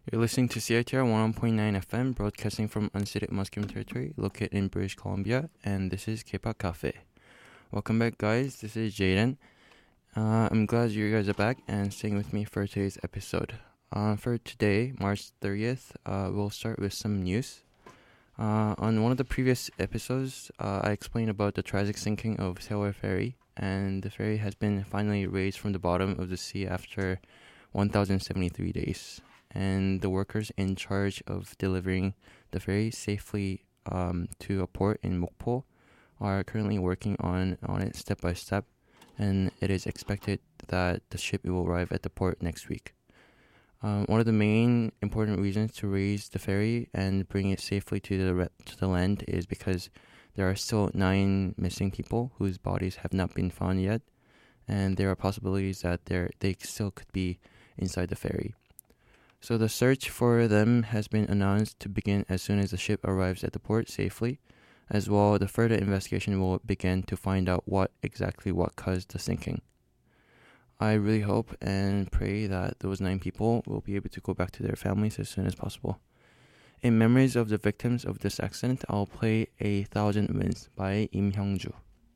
You're listening to CITR 101.9 FM, broadcasting from unceded Musqueam territory, located in British Columbia, and this is K-Pop Cafe. Welcome back, guys. This is Jaden. I'm glad you guys are back and staying with me for today's episode. For today, March 30th, we'll start with some news. On one of the previous episodes, I explained about the tragic sinking of Sewol Ferry, and the ferry has been finally raised from the bottom of the sea after 1,073 days. And the workers in charge of delivering the ferry safely to a port in Mokpo are currently working on it step by step, and it is expected that the ship will arrive at the port next week. One of the main important reasons to raise the ferry and bring it safely to the land is because there are still 9 missing people whose bodies have not been found yet, and there are possibilities that they still could be inside the ferry. So the search for them has been announced to begin as soon as the ship arrives at the port safely. As well, the further investigation will begin to find out what caused the sinking. I really hope and pray that those 9 people will be able to go back to their families as soon as possible. In memories of the victims of this accident, I'll play 1,000 Winds by Im Hyung-ju.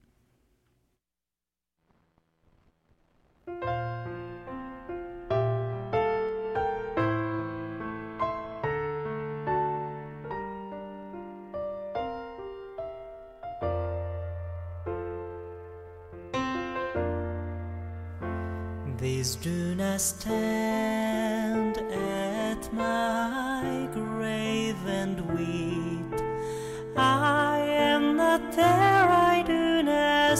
Please do not stand at my grave and weep. I am not there, I do not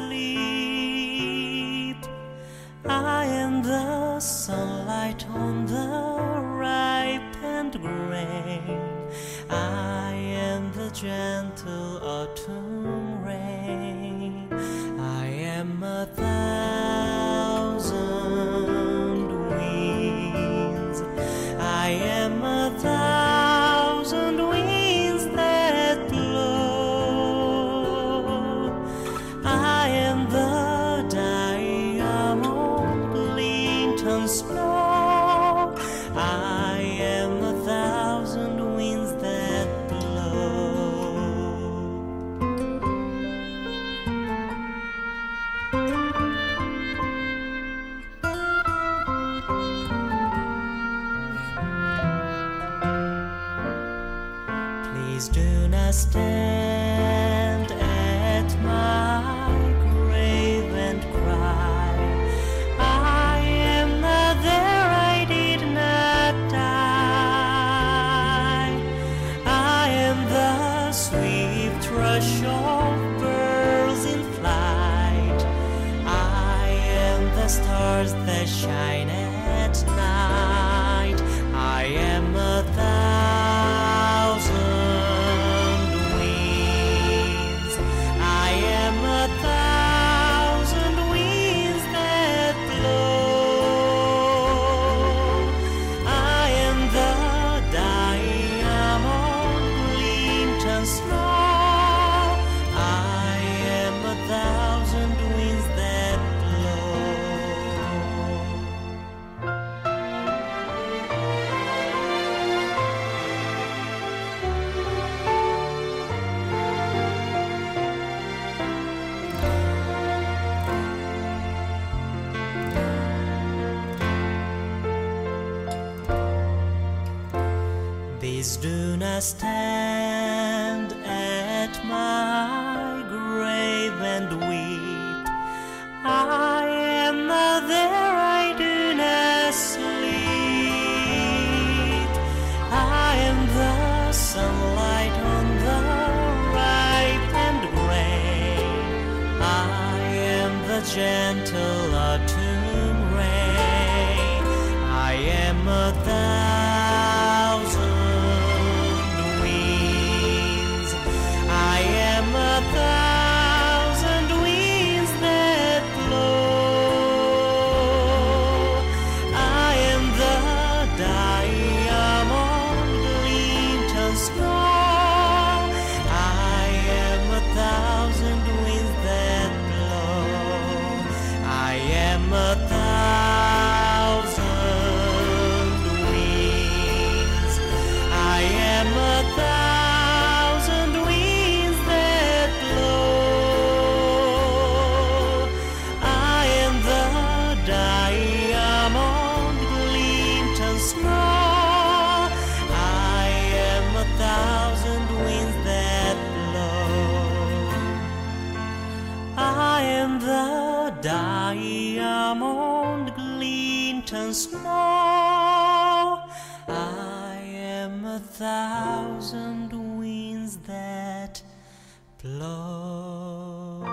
sleep. I am the sunlight on the ripened grain. I am the gentle autumn rain. I am a I am 1,000 winds that blow. I am the diamond glint on snow. I am 1,000 winds that blow. Please do not stand at my grave and cry. I am not there, I did not die. I am the swift rush of birds in flight. I am the stars that shine at night. I am 1,000 winds. I am 1,000 winds that blow. I am the diamond glint on snow. I am 1,000 winds that blow. Please do not stand at my grave and weep. I am not there, I do not sleep. I am the sunlight on the ripened grain. I am the gentle autumn rain. I am 1,000 winds. I am 1,000 winds that blow. I am the diamond glint on snow. I am 1,000 winds that blow. I am 1,000 winds. thousand winds that blow.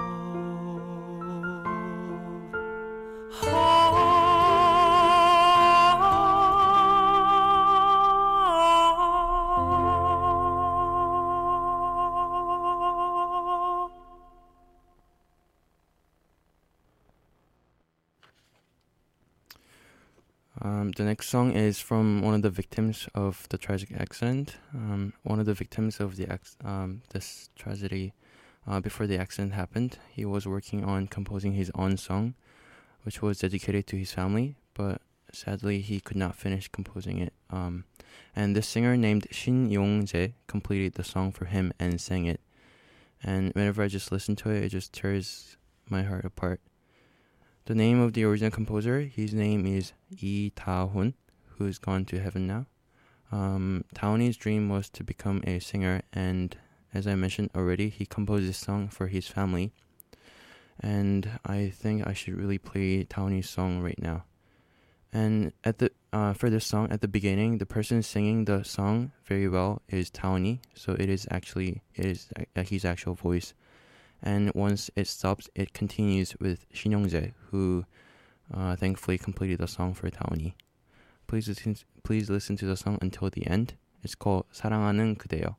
The next song is from one of the victims of the tragic accident. One of the victims of this tragedy, before the accident happened, he was working on composing his own song, which was dedicated to his family, but sadly he could not finish composing it. And this singer named Shin Yong-jae completed the song for him and sang it. And whenever I just listen to it, it just tears my heart apart. The name of the original composer, his name is Lee Da-hoon, who is gone to heaven now. Taoni's dream was to become a singer, and as I mentioned already, he composed this song for his family. And I think I should really play Taoni's song right now. And for this song, at the beginning, the person singing the song very well is Taoni, so it is his actual voice. And once it stops, it continues with Shin Yong-jae, who thankfully completed the song for Taoni. Please listen to the song until the end. It's called 사랑하는 그대여.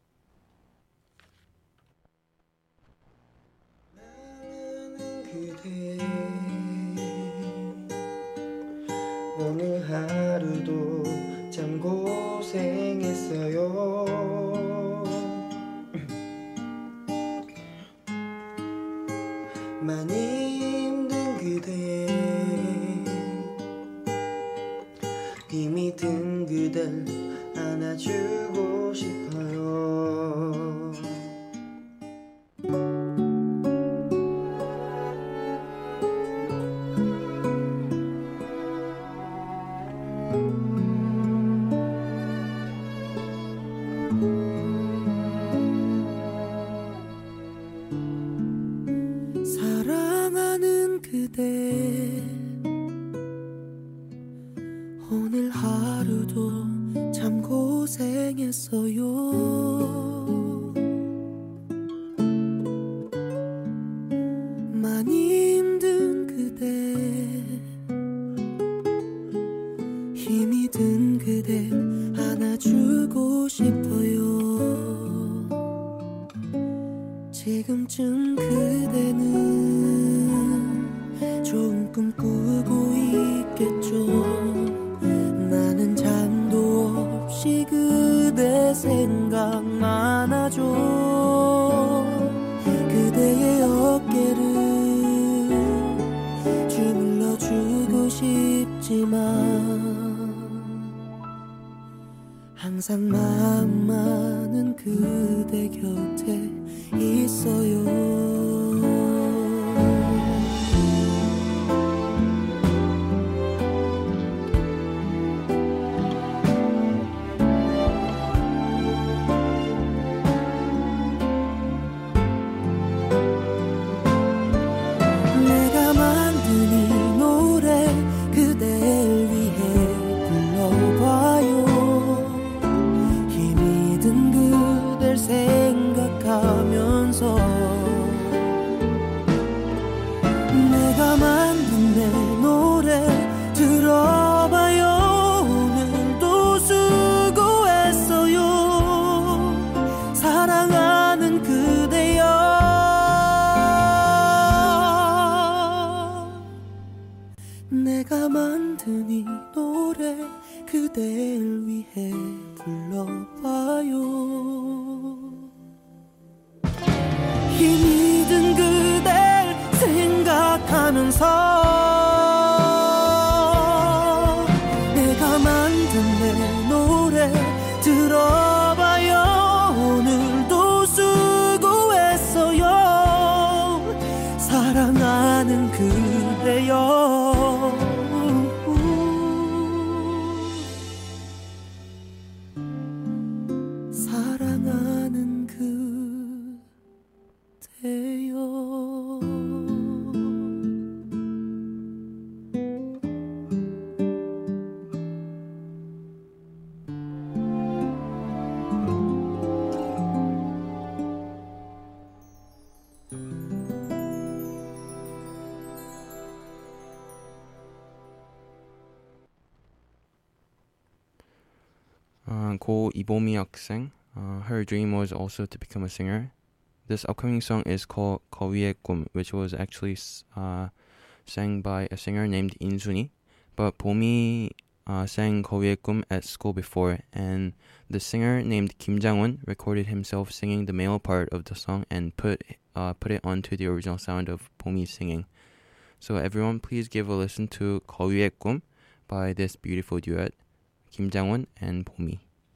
오늘 하루도 참 고생했어요. 많이 힘든 그대 힘이 든 그댈 안아주고 싶어요. 사랑하는 그대 오늘 하루도 참 고생했어요. 많이 힘든 그대 힘이 든 그대 안아주고 싶어요. 지금쯤 그대는 좋은 꿈 꾸고 있겠죠. 나는 잠도 없이 그대 생각만 하죠. 그대의 어깨를 주물러주고 싶지만 항상 마음만은 그대 곁에 있어요. 내가 만든 이 노래 그댈 위해 불러봐요. 힘이 든 그댈 생각하면서 내가 만든 내 노래 들어봐요. 오늘도 수고했어요. 사랑하는 그대여. 내가 만든 이 노래 그댈 위해 불러봐요. 힘이 든 그댈 생각하면서 내가 만든 내 노래 들어봐요. 오늘도 수고했어요. 사랑하는 그대여. 사랑하는 그대여. Ko Ibomi 학생. Her dream was also to become a singer. This upcoming song is called 거위의 꿈, which was actually sang by a singer named Insuni. But Bomi sang 거위의 꿈 at school before, and the singer named Kim Jang-won recorded himself singing the male part of the song and put it onto the original sound of Bomi singing. So everyone, please give a listen to 거위의 꿈 by this beautiful duet, Kim Jang-won and Bomi.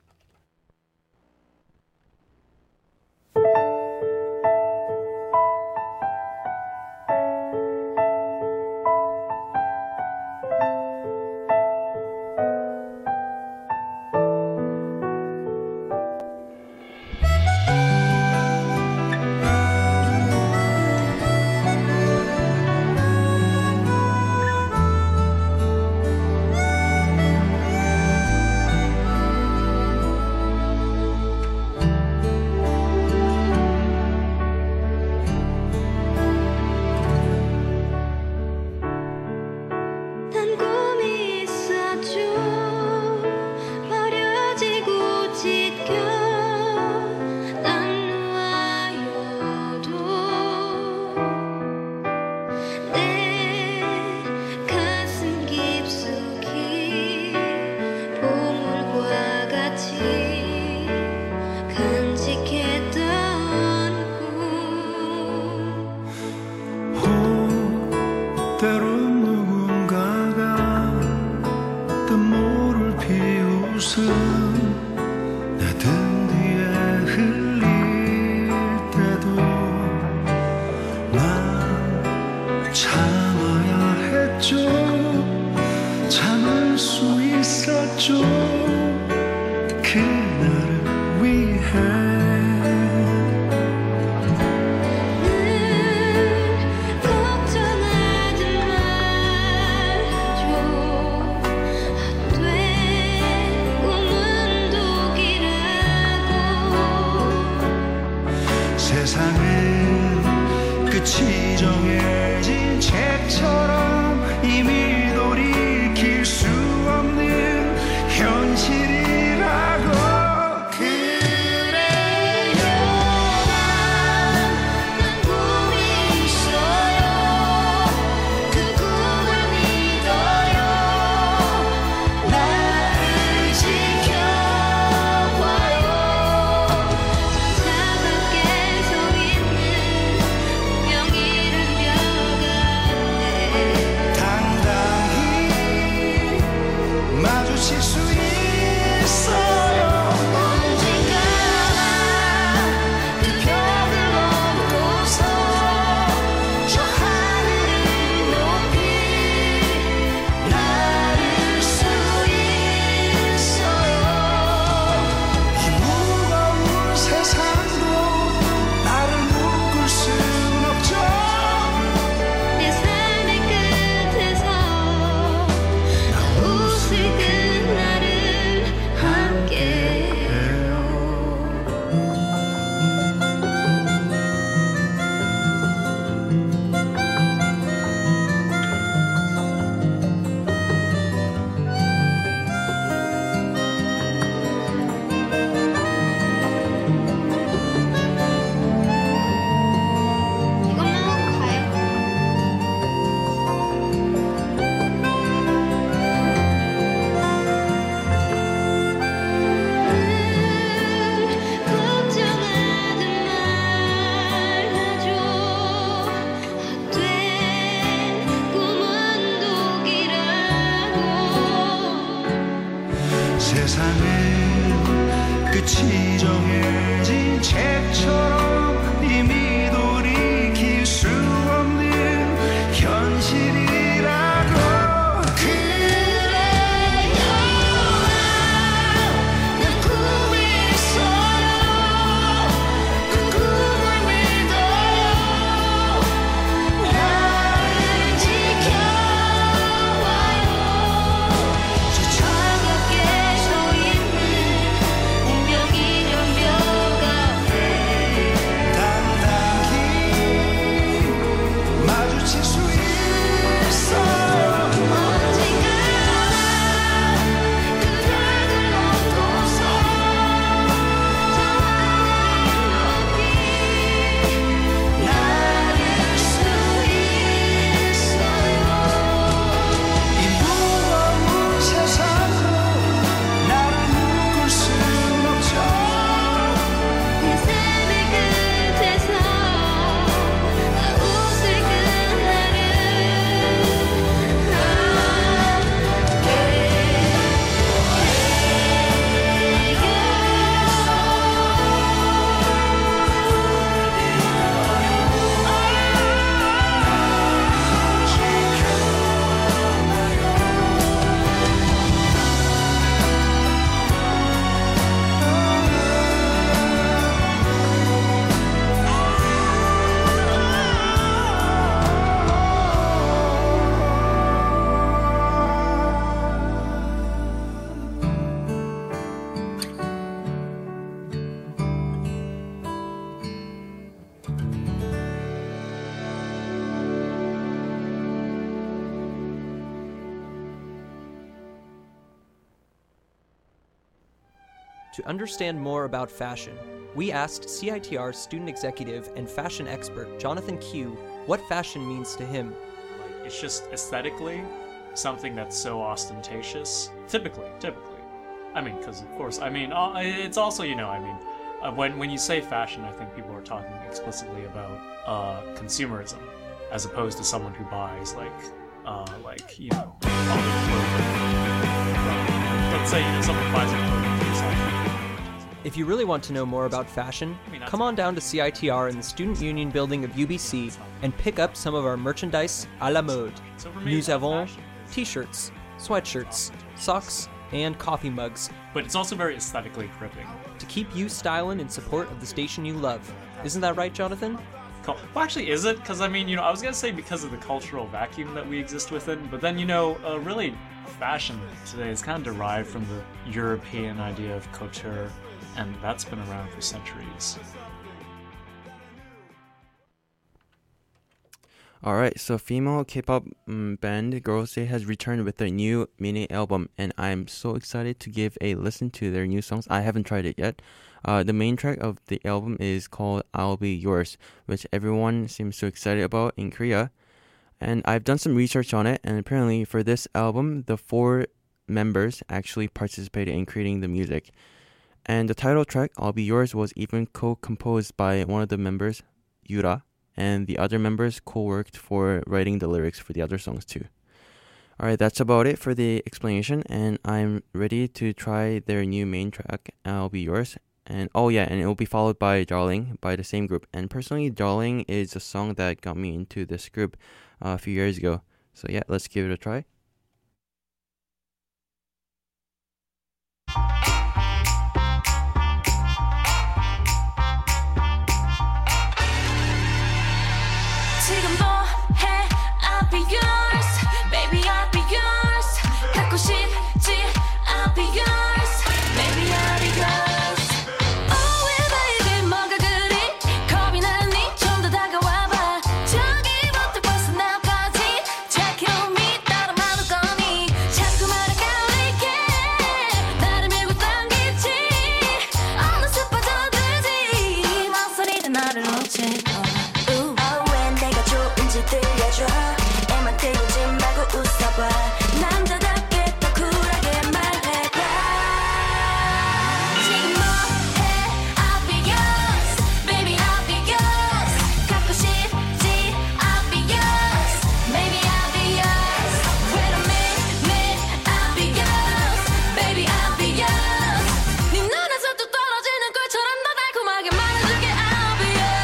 때론 누군가가 뜬모를 피우듯 내 등 뒤에 흘릴 때도 난 참아야 했죠. 참을 수 있었죠. 그날을 위해 세상은 끝이 정해진 책처럼 이미 돌이킬 수 없는 현실이라고. 그래요, 난 꿈이 있어요. 그 꿈을 믿어요. 나를 지켜봐요. 마주칠 수 있어요. 언젠가 그 벽을 넘고서 저 하늘을 높이 날을 수 있어요. 이 무거운 세상도 나를 묶을 순 없죠. 내 삶의 끝에서 웃을 그날을 함께해요. 이것만 하고 가요. 걱정하지 말아줘. 헛된 꿈은 독이라고. 세상은 끝이 정해진 책처럼 이미 돌이킬 수 없는 현실이라고. 그래요, 난 꿈이 있어요. 그 꿈을 믿어요. 나를 지켜봐요. 저 차갑게 서 있는 운명이란 벽 앞에 To understand more about fashion, we asked CITR student executive and fashion expert Jonathan Q what fashion means to him. Like, it's just aesthetically something that's so ostentatious. Typically. I mean, because of course, I mean, it's also, when you say fashion, I think people are talking explicitly about consumerism, as opposed to someone who buys all the clothing. Let's say someone buys a clothing for himself. If you really want to know more about fashion, come on down to CITR in the Student Union building of UBC and pick up some of our merchandise à la mode. Nous avons t-shirts, sweatshirts, socks, and coffee mugs. But it's also very aesthetically gripping. To keep you styling in support of the station you love. Isn't that right, Jonathan? Well, actually, is it? Because, I was going to say because of the cultural vacuum that we exist within, but then, really, fashion today is kind of derived from the European idea of couture, and that's been around for centuries. Alright, so female K-pop band Girls' Day has returned with their new mini album, and I'm so excited to give a listen to their new songs. I haven't tried it yet. The main track of the album is called I'll Be Yours, which everyone seems so excited about in Korea. And I've done some research on it, and apparently for this album, the 4 members actually participated in creating the music. And the title track, I'll Be Yours, was even co-composed by one of the members, Yura, and the other members co-worked for writing the lyrics for the other songs too. Alright, that's about it for the explanation, and I'm ready to try their new main track, I'll Be Yours. And and it will be followed by Darling by the same group. And personally, Darling is a song that got me into this group a few years ago. So yeah, let's give it a try. 지금 뭐해? I'll be yours, baby I'll be yours. 갖고 싶지? I'll be yours, maybe I'll be yours. Oh baby 뭐가 그리 겁이 나니? 좀 더 다가와봐. 저기부터 벌써 나까지 Check on me 따라 나도 거니. 자꾸 말을 가리게 나를 밀고 당기지. 어느새 빠져들지 망설이던 나를 놓치고. 들려줘 애만 태우지 말고 웃어봐 남자답게 더 쿨하게 말해봐 지금 뭐해 I'll be yours baby I'll be yours 갖고 싶지 I'll be yours maybe I'll be yours wait a minute I'll be yours baby I'll be yours 네 눈에서 뚝 떨어지는 꿀처럼 더 달콤하게 말해줄게 I'll be yours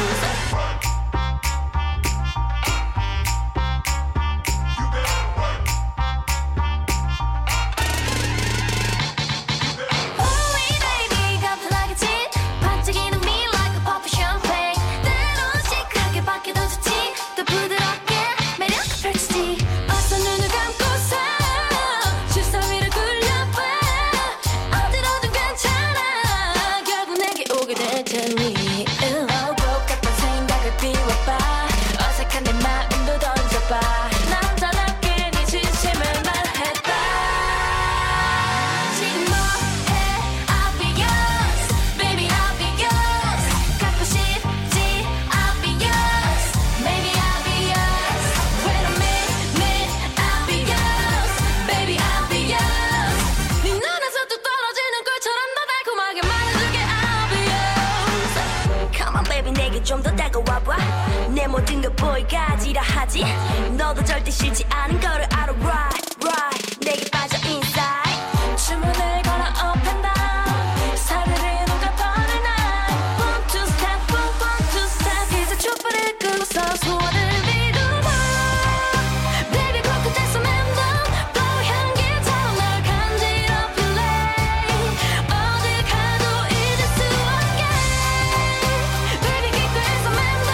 좀더 다가와봐 내 모든 걸 보이가지라 하지 너도 절대 싫지 않은 거를 알아 right 내게 빠져 inside 주문을 걸어 up and down 사르르 누가 버릴 날 one two step 이제 촛불을 끄고서 소원을 빌어봐 baby 코끝에서 맴돈 blow 향기처럼 날 간지럽힐래 어딜 가도 잊을 수 없게 baby 귓가에서 맴돈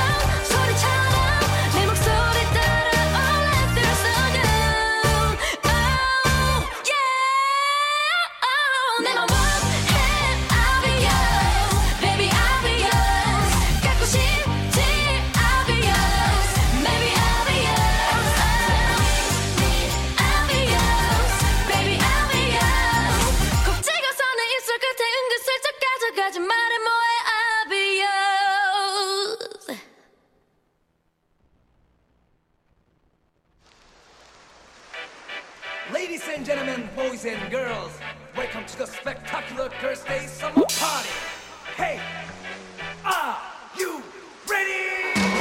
소리처럼 내 목소리 따라 all I feel so good oh boys and girls, welcome to the spectacular Thursday summer party. Hey, are you ready?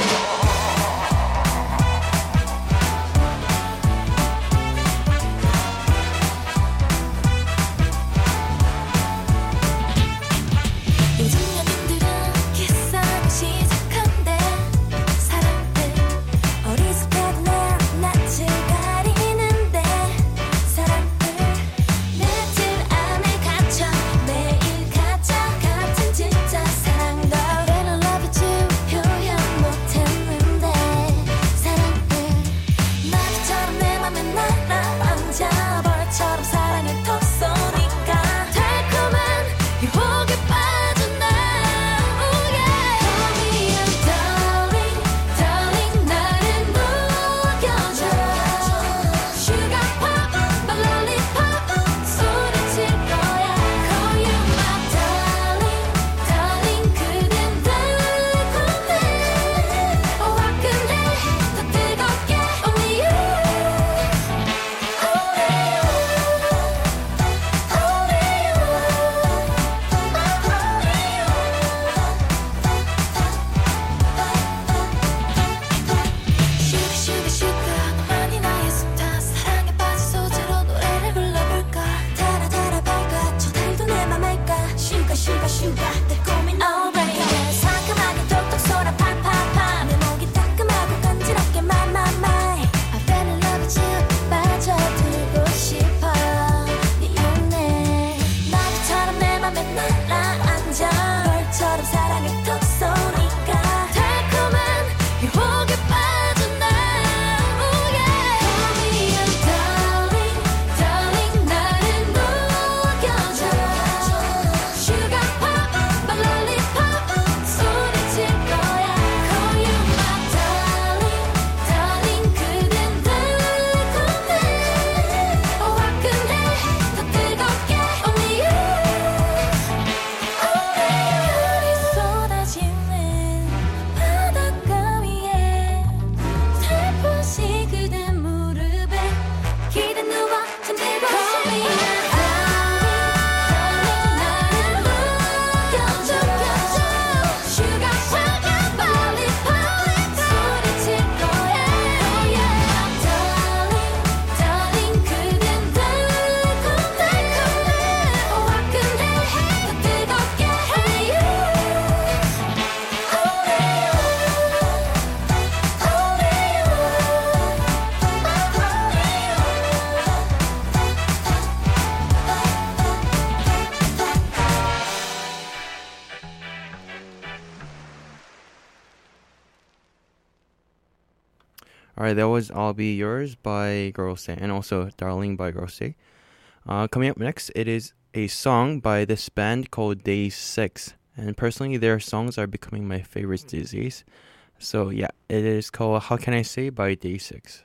Alright, that was I'll Be Yours by Girls Day and also Darling by Girls Day. Coming up next, it is a song by this band called Day 6. And personally, their songs are becoming my favorites these days. So yeah, it is called How Can I Say by Day 6.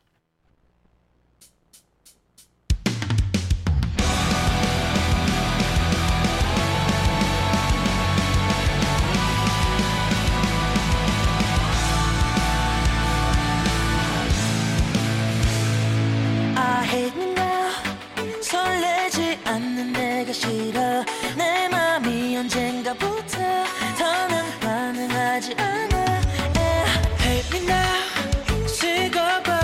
설레지 않는 내가 싫어 내 맘이 언젠가부터 더는 반응하지 않아 Hate me now 식어버린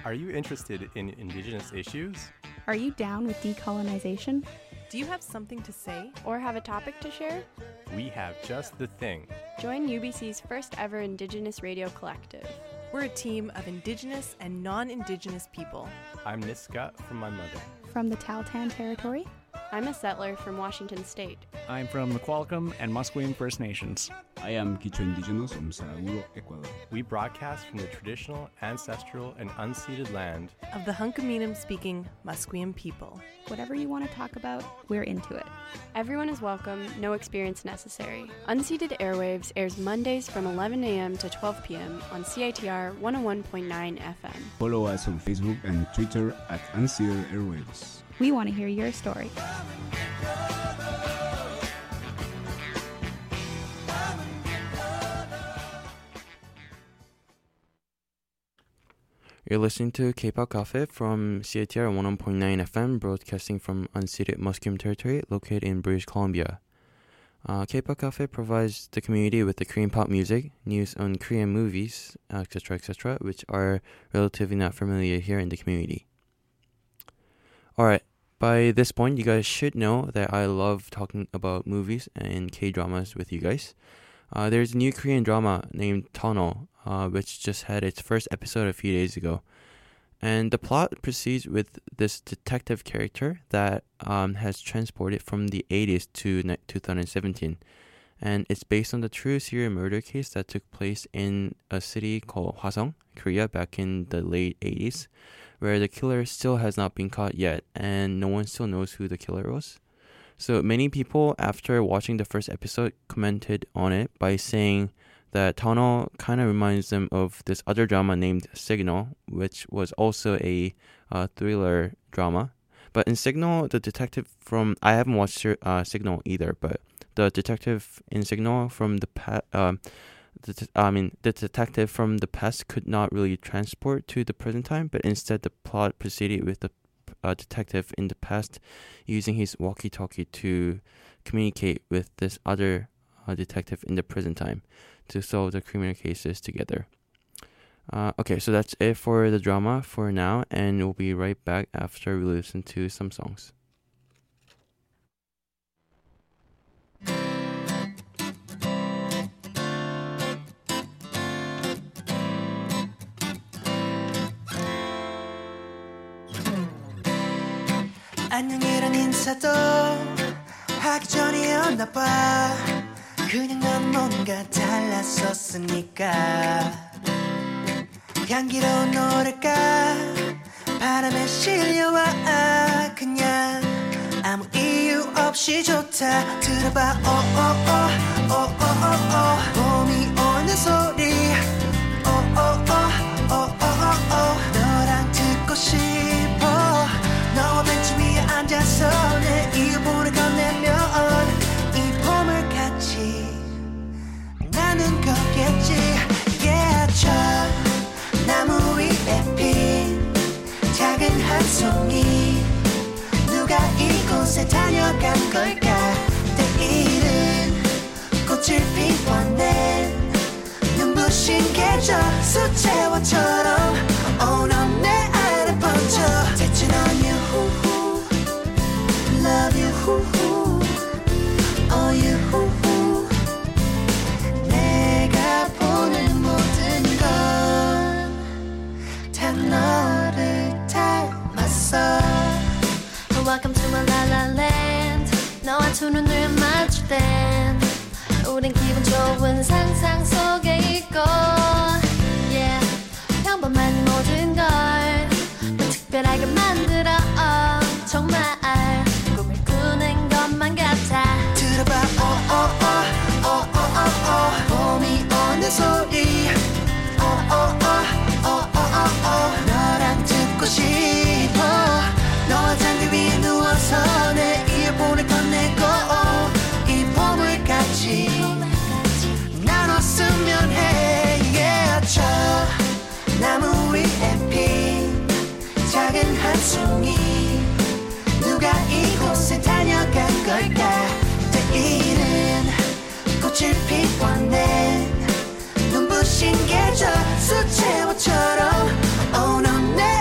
Are you interested in Indigenous issues? Are you down with decolonization? Do you have something to say? Or have a topic to share? We have just the thing. Join UBC's first ever Indigenous Radio Collective. We're a team of Indigenous and non-Indigenous people. I'm Niska from my mother. From the Tahltan Territory? I'm a settler from Washington State. I'm from the Qualicum and Musqueam First Nations. I am Quichua Indigenous from Saraguro, Ecuador. We broadcast from the traditional, ancestral, and unceded land of the Hunkaminam-speaking Musqueam people. Whatever you want to talk about, we're into it. Everyone is welcome, no experience necessary. Unceded Airwaves airs Mondays from 11 a.m. to 12 p.m. on CITR 101.9 FM. Follow us on Facebook and Twitter at Unceded Airwaves. We want to hear your story. You're listening to K-Pop Cafe from CITR 101.9 FM, broadcasting from unceded Musqueam Territory located in British Columbia. K-Pop Cafe provides the community with the Korean pop music, news on Korean movies, etc., which are relatively not familiar here in the community. Alright, by this point, you guys should know that I love talking about movies and K-dramas with you guys. There's a new Korean drama named Tunnel, which just had its first episode a few days ago. And the plot proceeds with this detective character that has transported from the 80s to 2017. And it's based on the true serial murder case that took place in a city called Hwaseong, Korea, back in the late 80s, where the killer still has not been caught yet, and no one still knows who the killer was. So many people, after watching the first episode, commented on it by saying that Tunnel kind of reminds them of this other drama named Signal, which was also a thriller drama. But in Signal, the detective from... I haven't watched Signal either, but the detective in Signal from the the detective from the past could not really transport to the present time, but instead the plot proceeded with the detective in the past using his walkie-talkie to communicate with this other detective in the present time to solve the criminal cases together. Okay, so that's it for the drama for now, and we'll be right back after we listen to some songs. 안녕이란 인사도 하기 전이었나 봐. 그냥 넌 뭔가 달랐었으니까. 향기로운 노래가 바람에 실려와. 그냥 아무 이유 없이 좋다. 들어봐 봄이 오는 소리. 너랑 듣고 싶어. 너와 벤치 위에 앉아서 내 이어폰을 건네면 이 봄을 같이 나눈 거겠지. Yeah, 저 나무 위에 핀 작은 한 송이. 누가 이곳에 다녀간 걸까. 내일은 꽃을 피워낸 눈부신 계절 수채화처럼. Oh, 넌 내 안에 번져. Touching on you, love you, oh you. 내가 보는 모든 건 다 너를 닮았어. Welcome to my la la land. 너와 두 눈을 맞출 땐 우린 기분 좋은 상상 속에 있고. Yeah, 평범한 모든 걸 더 특별하게 만들어. 정말 꿈을 꾸는 것만 같아. 들어봐 봄이 오는 소리. 너랑 듣고 싶어. 너와 잔디 위에 누워서 내 이어폰을 건네고 이 봄을 같이 나눴으면 해. Yeah, 저 나무 위에 핀 작은 한 송이. 누가 이곳에 다녀간 걸까. 내일은 꽃을 피워낸 눈부신 계절 수채화처럼. Oh, 넌 내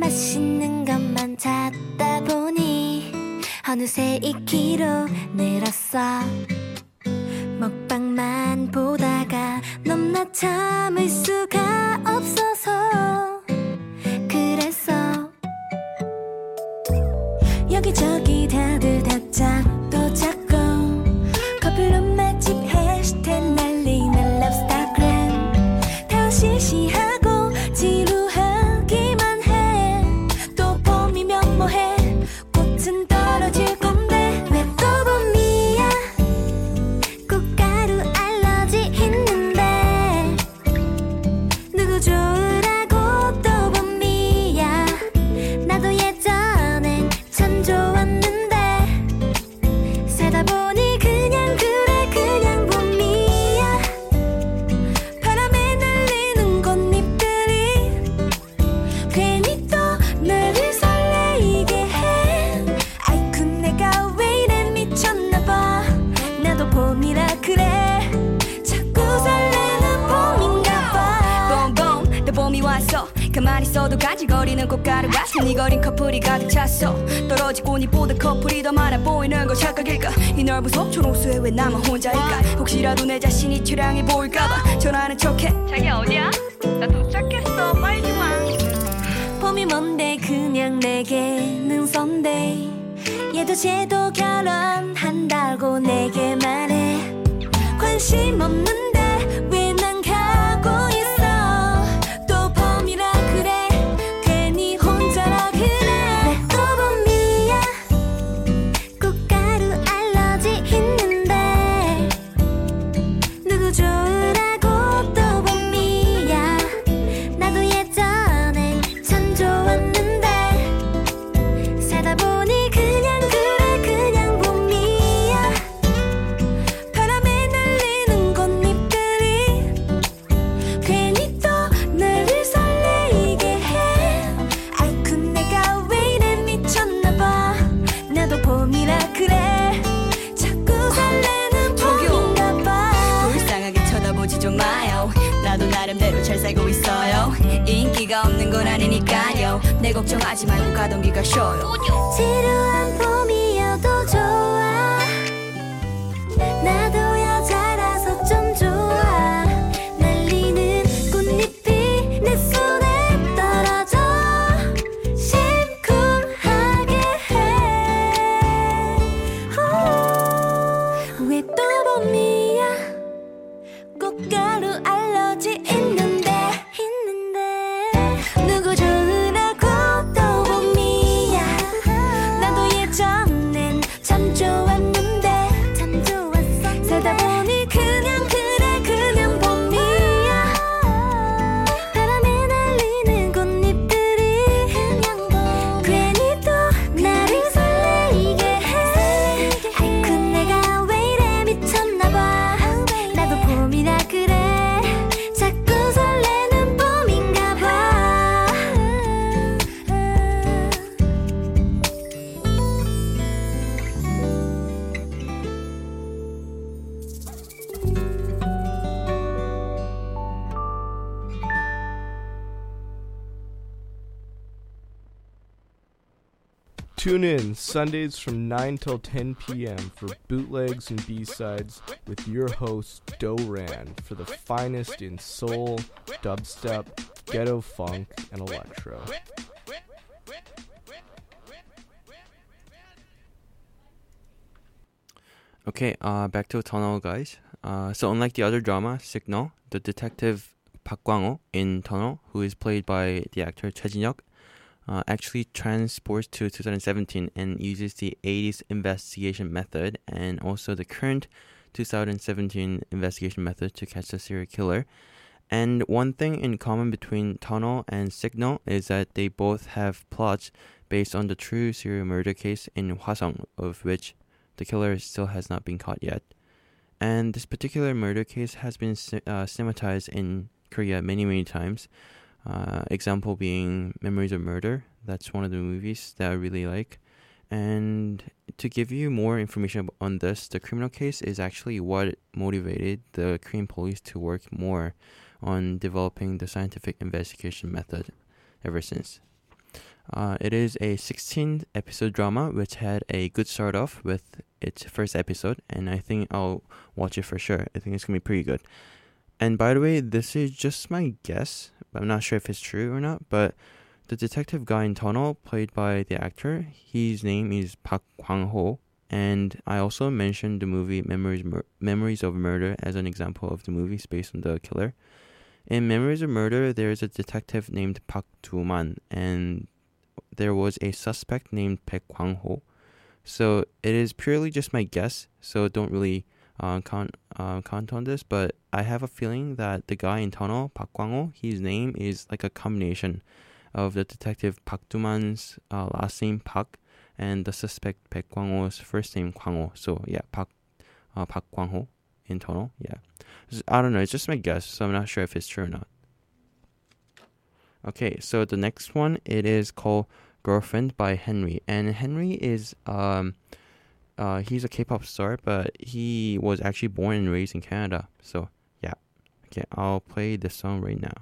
맛있는 것만 찾다 보니 어느새 2kg 늘었어. 먹방만 보다가 넘나 참을 수가 없어서 그래서 여기저기 다들 답장도 잡고 커플로 맛집 해시태그 난리 날 럽스타그램 다 실시하고 지루하기만 해. 또 봄이면 뭐해 꽃은 떨어질 건데 왜 또 봄이야. 꽃가루 알러지 있는데 누구 좋으라고 또 봄이야. 나도 예전엔 참 좋았는데 살다 보니 그냥 그래 그냥 봄이야. 바람에 날리는 꽃잎들이 괜히 또 나를 설레이게 해. 아이쿠 내가 왜 이래 미쳤나봐. 나도 봄이라 그래 자꾸 설레는 봄인가봐. 봄봄 또 봄이 왔어. 가만히 있어도 간질거리는 꽃가루가 스니거린 커플이 가득 찼어. 떨어지고 꽃잎보다 커플이 더 많아 보이는 건 착각일까. 이 넓은 속촌 호수에 왜 나만 혼자일까. 혹시라도 내 자신이 처량해 보일까봐 전화하는 척해. 자기야 어디야? 나 도착했어 빨리 와. 봄이 뭔데 그냥 내게는 선데 얘도 쟤도 결혼한다고 내게 말해. 관심 없는데 왜 난 가고 있어. 또 봄이라 그래 괜히 혼자라 그래. 왜 또 봄이야. 꽃가루 알러지 있는데 누구 좋으라고 또 봄이야. 나도 예전엔 참 좋았는데 살다 보니 그냥 그래 그냥 봄이야. 바람에 날리는 꽃잎들이 괜히 또 나를 설레이게 해. 아이쿠 내가 왜 이래 미쳤나봐. 나도 봄이라 그래 자꾸 설레는 봄인가봐. 불쌍하게 쳐다보지 좀 마요. 나도 나름대로 잘 살고 있어요. 인기가 없는 건 아니니까요. 내 걱정하지 말고 가던 길 가셔요. 지루한 봄이어도 좋아. 나도 여자라서 좀 좋아. 날리는 꽃잎이 내 손에 떨어져 심쿵하게 해. 왜 또 봄이야. 꽃가루 알러지 있는데 누구 좋으라고 또 봄이야. 나도 예전엔 참 좋았는데 살다 보니 그냥 그래 그냥 봄이야. 바람에 날리는 꽃잎들이 괜히 또 나를 설레이게 해. 아이쿠 내가 왜 이래 미쳤나봐. 나도 봄이라 그래 자꾸 설레는 봄인가봐. Tune in Sundays from 9 till 10 p.m. for bootlegs and B-sides with your host, Doran, for the finest in soul, dubstep, ghetto funk, and electro. Okay, back to Tunnel, guys. So unlike the other drama, Signal, the detective Park Kwang-ho in Tunnel, who is played by the actor Choi Jin-hyuk, actually transports to 2017 and uses the 80s investigation method and also the current 2017 investigation method to catch the serial killer. And one thing in common between Tunnel and Signal is that they both have plots based on the true serial murder case in Hwasong, of which the killer still has not been caught yet. And this particular murder case has been cinematized in Korea many, many times. Example being Memories of Murder. That's one of the movies that I really like. And to give you more information on this, the criminal case is actually what motivated the Korean police to work more on developing the scientific investigation method ever since. It is a 16-episode drama which had a good start off with its first episode, and I think I'll watch it for sure. I think it's going to be pretty good. And by the way, this is just my guess, but I'm not sure if it's true or not, but the detective guy in Tunnel, played by the actor, his name is Park Kwang-ho, and I also mentioned the movie Memories of Murder as an example of the movies based on the killer. In Memories of Murder, there is a detective named Park Do-man, and there was a suspect named Baek Kwang-ho. So it is purely just my guess, so don't really count on this, but I have a feeling that the guy in Tunnel, Park Kwang-ho, his name is like a combination of the detective Park Do-man's last name Park and the suspect Baek Kwang-ho's first name Kwang-ho. So yeah, Park Kwang-ho in Tunnel. Yeah, I don't know. It's just my guess, so I'm not sure if it's true or not. Okay, so the next one, it is called Girlfriend by Henry, and Henry is he's a K-pop star, but he was actually born and raised in Canada. So yeah, okay, I'll play this song right now.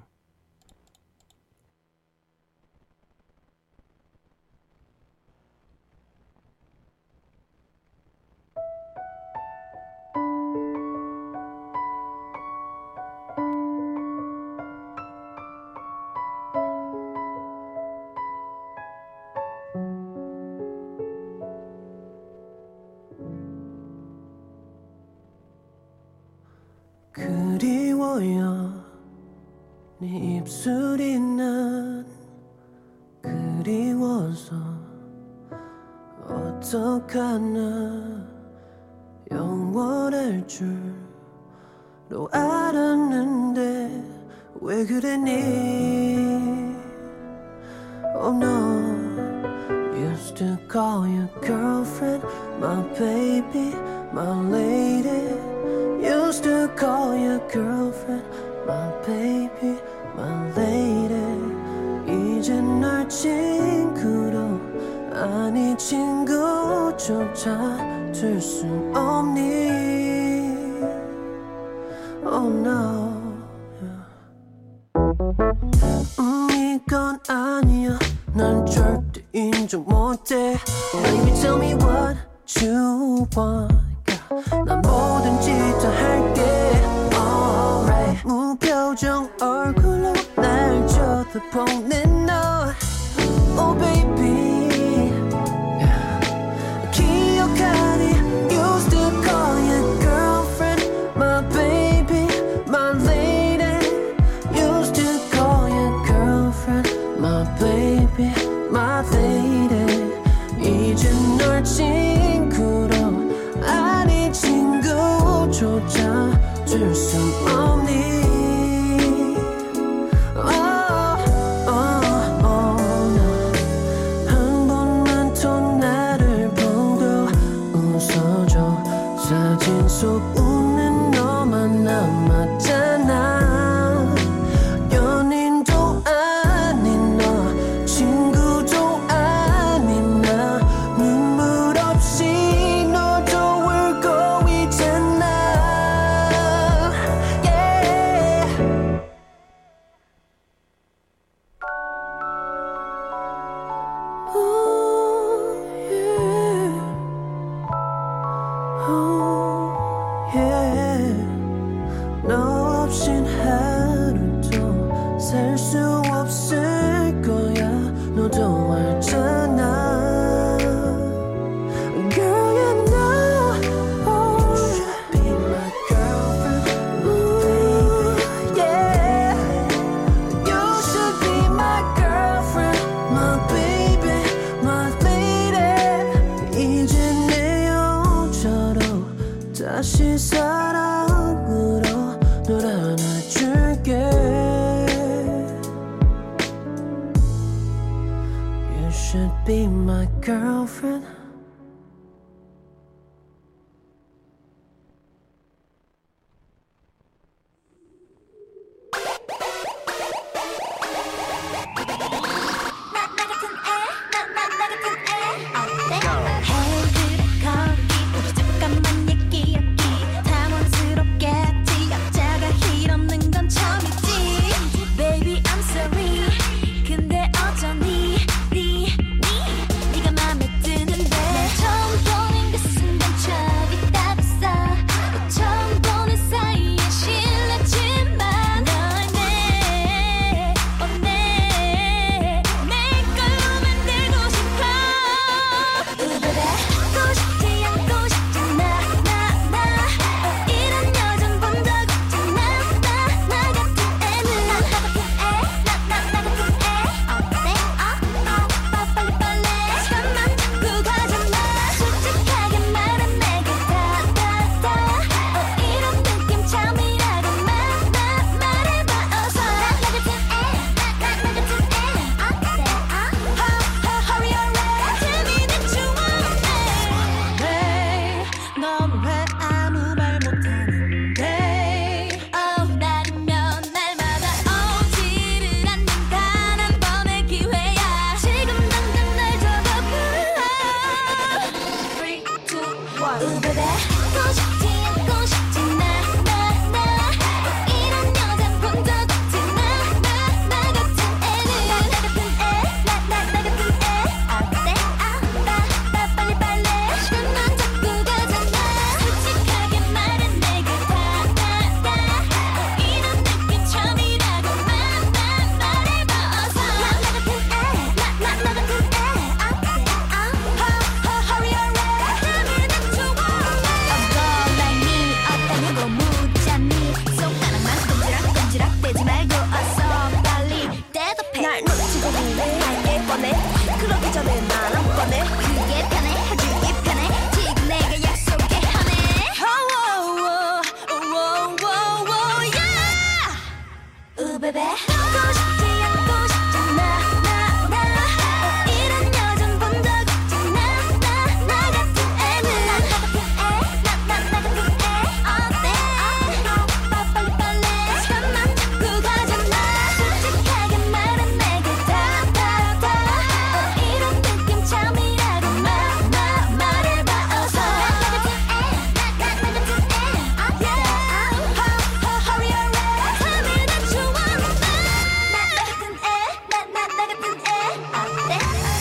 그리워요 네 입술이 난 그리워서 어떡하나 영원할 줄로 알았는데 왜 그랬니 Oh no Used to call you girlfriend My baby, my lady Used to call you girlfriend, my baby, my lady. 이젠 널 친구로 아니 친구조차 될 수 없니? Oh no. 이건 아니야. 난 절대 인정 못해. Baby, tell me what you want. 난 뭐든지 다 할게 Alright 무표정 얼굴로 날 쳐다보는 너 Oh baby 기억하니 Used to call you girlfriend My baby, my lady Used to call you girlfriend My baby, my lady 이제 널 친구로 아니 친구조차 줄 수 없니 oh, oh, oh, no. 한 번만 더 나를 보고 웃어줘 사진 속 웃는 너만 남았잖아 연인도 아닌 너 친구도 아닌 나 눈물 없이 너도 울고 있잖아 yeah. Oh yeah Oh yeah 너 없인 하루도 살 수 없을 거야 너도 알잖아 Girl you know oh, you should be my girlfriend Ooh, yeah You should be my girlfriend My baby, my lady 이제 내 여자로 다시 사랑으로 널 안아줄게 You should be my girlfriend Baby I'm sorry 근데 어쩌니 네 Ooh baby 갖고 싶지 않고 싶지 나 이런 여자 본 적 없지 나 같은 애는 나 같은 애 어때 빨리 손만 잡고 가잖아 솔직하게 말해 내게 다 이런 느낌 처음이라고 말해봐 어서 나 같은 애 Hurry up 하면 난 좋아 A girl like me 어떠냐고 묻자니 손가락만 꼼지락대지 말고 어서 빨리 대답해 날 놓치고 있네 알게 뻔해 그러기 전에 말 안 꺼내 그게 편해 해주기 편해 지금 내가 약속해 하네 Ooh baby 갖고 싶지 않고 싶지 나 이런 여잔 본 적 없지 나 같은 애는 나 같은 애 어때 빨리 손만 잡고 가잖아 솔직하게 말해 내게 다 이런 느낌 처음이라고 말해봐 어서 나 같은 애 Hurry up 하면 난 좋아 나 같은 애 어때?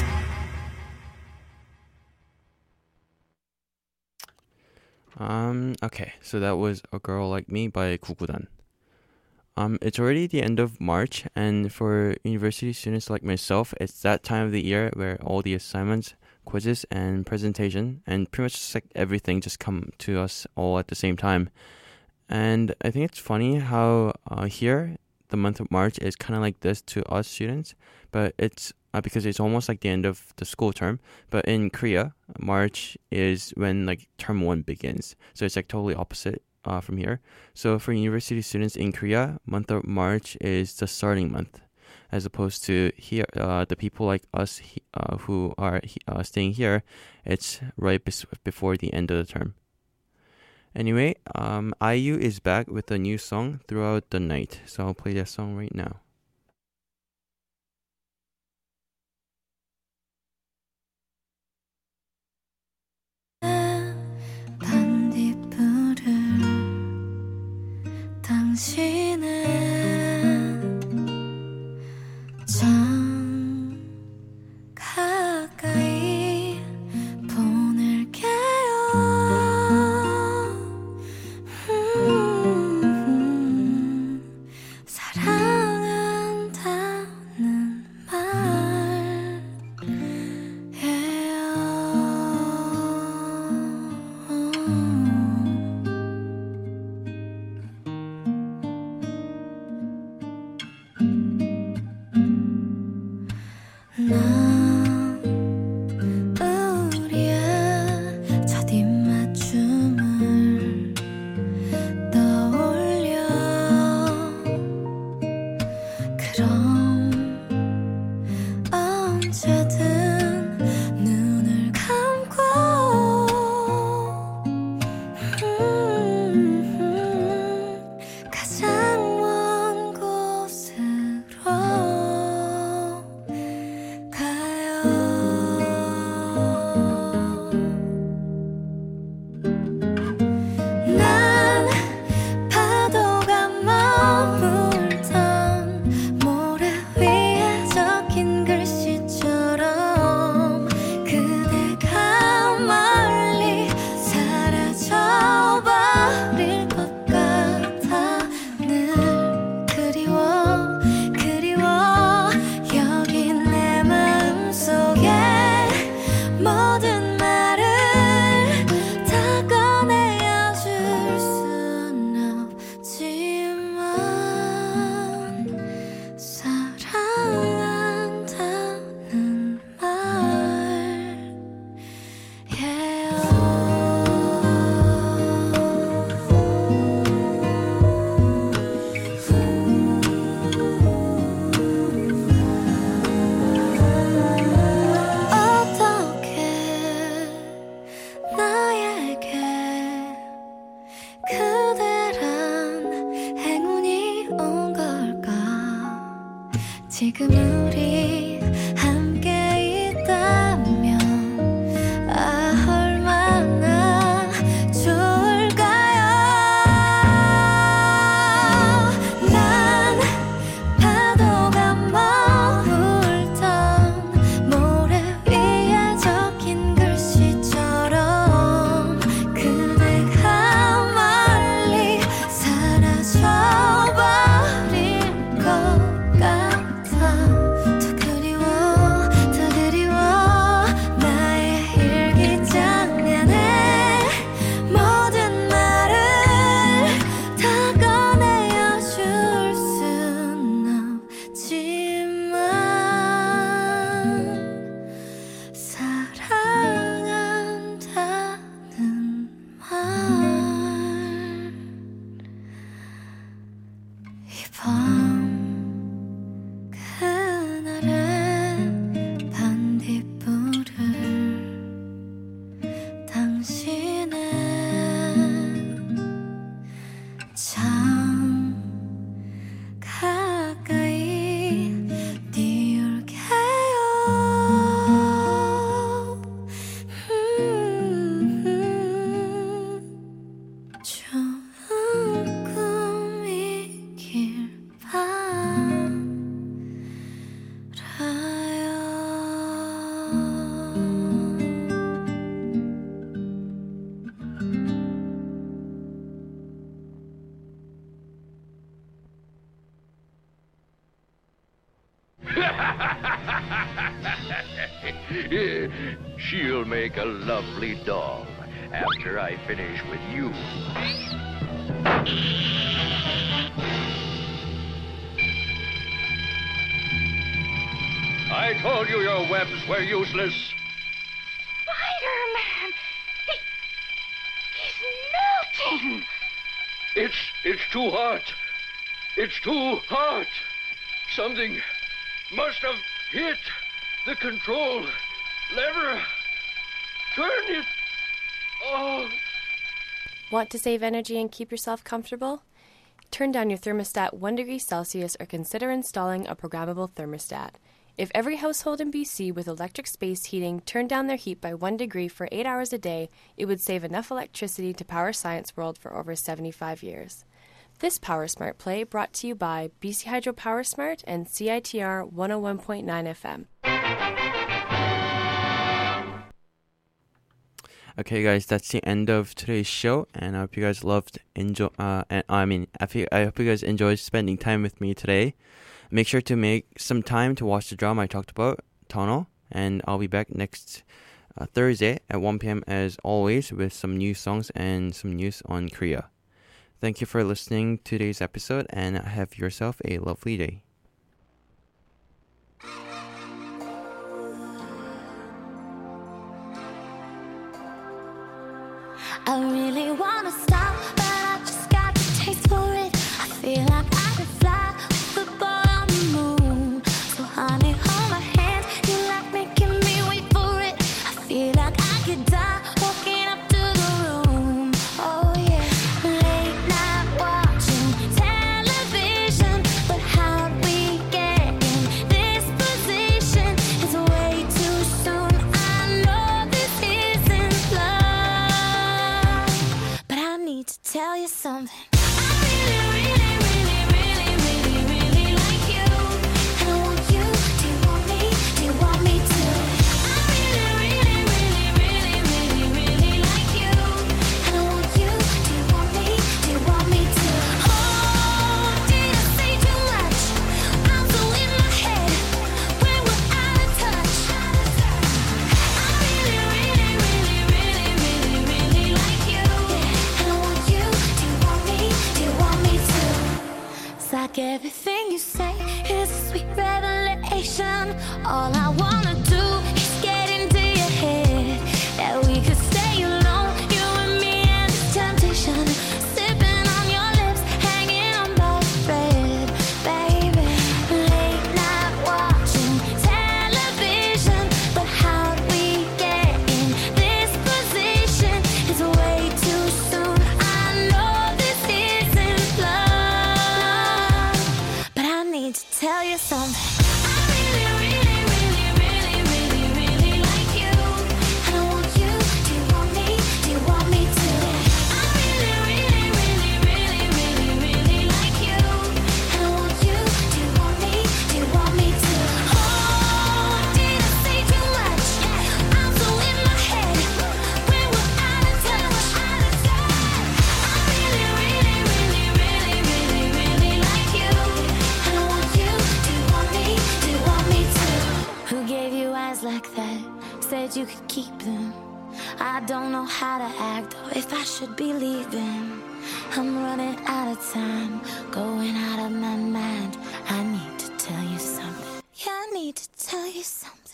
Okay, so that was A Girl Like Me by 구구단. It's already the end of March, and for university students like myself, it's that time of the year where all the assignments, quizzes, and presentation, and pretty much just like everything just come to us all at the same time. And I think it's funny how here, the month of March is kind of like this to us students, but it's because it's almost like the end of the school term. But in Korea, March is when like term 1 begins. So it's like totally opposite from here. So for university students in Korea, month of March is the starting month, as opposed to here, the people like us who are staying here, it's right before the end of the term. Anyway, IU is back with a new song, Throughout the Night. So I'll play that song right now. 반딧불을 당신은 참 가까이 보낼게요 사랑한다는 말이에요 She'll make a lovely doll after I finish with you. I told you your webs were useless. Spider-Man! He's melting! It's too hot. It's too hot. Something must have hit the control lever. Turn it. Oh. Want to save energy and keep yourself comfortable? Turn down your thermostat 1 degree Celsius or consider installing a programmable thermostat. If every household in BC with electric space heating turned down their heat by 1 degree for 8 hours a day, it would save enough electricity to power Science World for over 75 years. This Power Smart play brought to you by BC Hydro Power Smart and CITR 101.9 FM. Okay, guys, that's the end of today's show, and I hope you guys I hope you guys enjoyed spending time with me today. Make sure to make some time to watch the drama I talked about, Tunnel, and I'll be back next Thursday at 1 p.m. as always with some new songs and some news on Korea. Thank you for listening to today's episode, and have yourself a lovely day. I really wanna stop, but I just got the taste for it. I feel like I could fly with the ball on the moon. So honey, hold my hand, you like making me wait for it. I feel like I could die walking up to the room. Oh yeah, late night watching television, but how'd we get in this position? It's way too soon. I know this isn't love, but I need to tell you something. Like everything you say is a sweet revelation. All I wanna do is get into your head, that we could stay alone, you and me and this temptation, sipping on your lips, hanging on by a thread, baby. Late night watching television, but how'd we get in this position? It's way too soon. I know this isn't love, but I need to tell you something. I really, really, really, really, really, really like you. And I want you. Do you want me? Do you want me to? I really, really, really, really, really, really like you. And I want you. Do you want me? Do you want me to? Oh, did I say too much? I'm so in my head when we're out of touch. I really, really, really, really, really, really like you. And I want you. Do you want me? Do you want me to? Who gave you eyes like that? Said you could keep them. I don't know how to act or if I should be leaving. I'm running out of time, going out of my mind. I need to tell you something. Yeah, I need to tell you something.